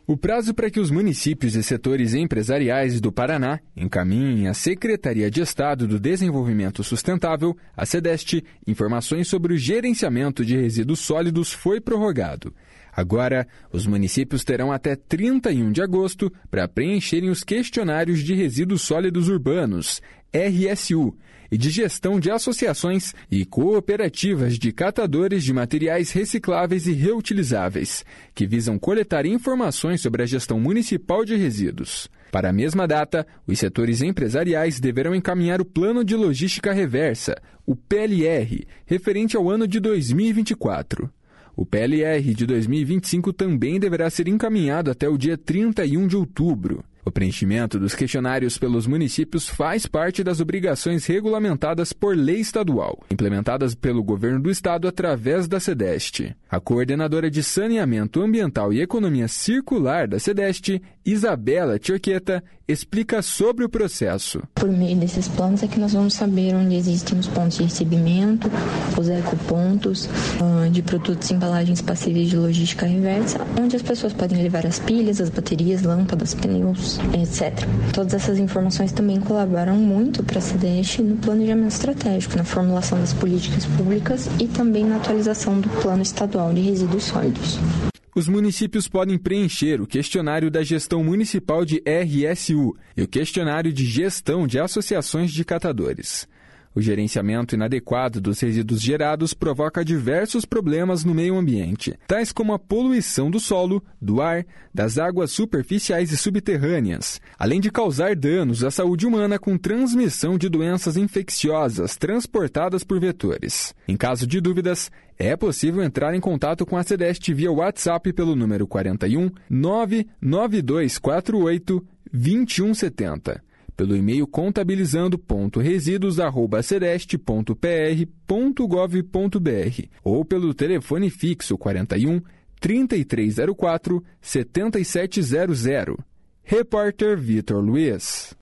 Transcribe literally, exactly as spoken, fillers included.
O prazo para que os municípios e setores empresariais do Paraná encaminhem à Secretaria de Estado do Desenvolvimento Sustentável, a SEDEST, informações sobre o gerenciamento de resíduos sólidos foi prorrogado. Agora, os municípios terão até trinta e um de agosto para preencherem os questionários de resíduos sólidos urbanos, R S U, e de gestão de associações e cooperativas de catadores de materiais recicláveis e reutilizáveis, que visam coletar informações sobre a gestão municipal de resíduos. Para a mesma data, os setores empresariais deverão encaminhar o Plano de Logística Reversa, o P L R, referente ao ano de dois mil e vinte e quatro. O P L R de dois mil e vinte e cinco também deverá ser encaminhado até o dia trinta e um de outubro. O preenchimento dos questionários pelos municípios faz parte das obrigações regulamentadas por lei estadual, implementadas pelo governo do estado através da SEDEST. A coordenadora de Saneamento Ambiental e Economia Circular da SEDEST, Isabela Tchorqueta, explica sobre o processo. Por meio desses planos é que nós vamos saber onde existem os pontos de recebimento, os ecopontos uh, de produtos e embalagens passíveis de logística reversa, onde as pessoas podem levar as pilhas, as baterias, lâmpadas, pneus, etcétera. Todas essas informações também colaboram muito para a SEDEST no planejamento estratégico, na formulação das políticas públicas e também na atualização do Plano Estadual de Resíduos Sólidos. Os municípios podem preencher o questionário da Gestão Municipal de R S U e o questionário de Gestão de Associações de Catadores. O gerenciamento inadequado dos resíduos gerados provoca diversos problemas no meio ambiente, tais como a poluição do solo, do ar, das águas superficiais e subterrâneas, além de causar danos à saúde humana com transmissão de doenças infecciosas transportadas por vetores. Em caso de dúvidas, é possível entrar em contato com a SEDEST via WhatsApp pelo número quarenta e um, nove nove dois quatro oito, dois um sete zero. Pelo e-mail contabilizando ponto resíduos arroba sedest ponto p r ponto gov ponto b r ou pelo telefone fixo quarenta e um, trinta e três zero quatro, setenta e sete zero zero. Repórter Vitor Luiz.